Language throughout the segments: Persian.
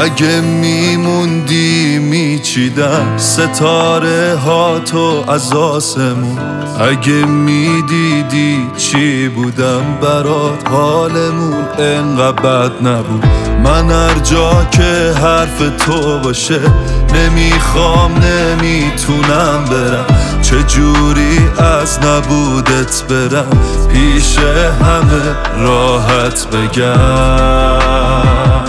اگه میموندی میچیدم ستاره ها تو از آسمون. اگه میدیدی چی بودم برات حالمون انقدر بد نبود. من هر جا که حرف تو باشه نمیخوام نمیتونم برم. چجوری از نبودت برم پیش همه راحت بگم.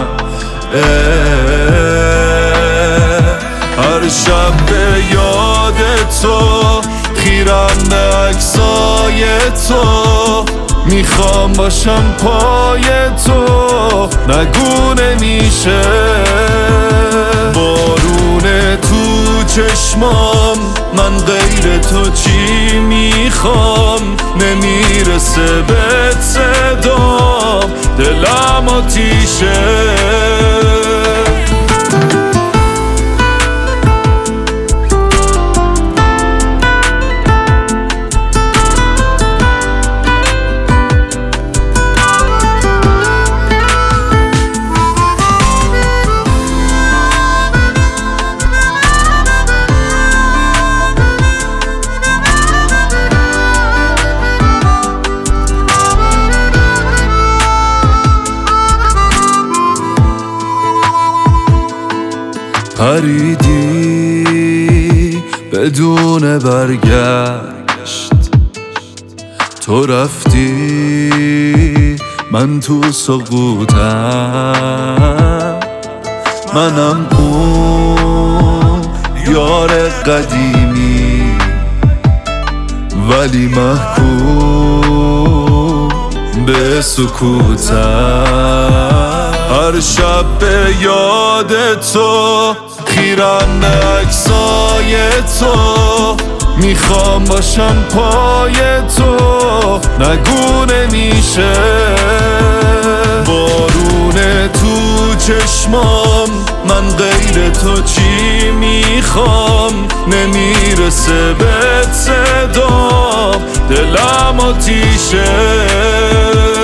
هر شب به یاد تو خیرم به عکسای تو. میخوام باشم پای تو نگو نمیشه. بارونه تو چشمام من غیر تو چی میخوام. نمیرسه به صدام دلم آتیشه. پریدی بدون برگشت. تو رفتی من تو سقوطم. منم اون یار قدیمی ولی محکوم به سکوتم. هر شب به یاد تو خیرم به عکسای تو. میخوام باشم پای تو نگو نمیشه. بارونه تو چشمام من غیر تو چی میخوام. نمیرسه به صدام دلم آتیشه.